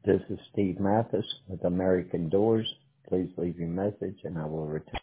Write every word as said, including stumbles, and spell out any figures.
This is Steve Mathis with American Doors. Please leave your message and I will return.